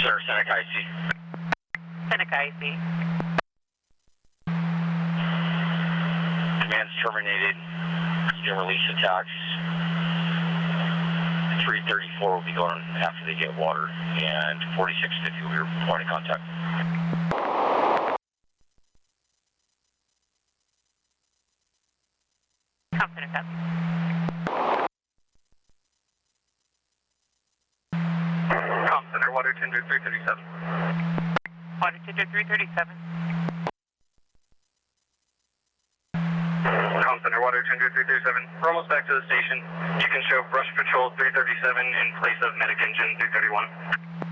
Sir, Seneca IC. Seneca IC. Command's terminated. You can release attacks. 334 will be going after they get water, and 4650 will be reporting contact. Seneca. Center, water tender 337. Water tender 337. Center, water tender 337. We're almost back to the station. You can show brush patrol 337 in place of medic engine 331.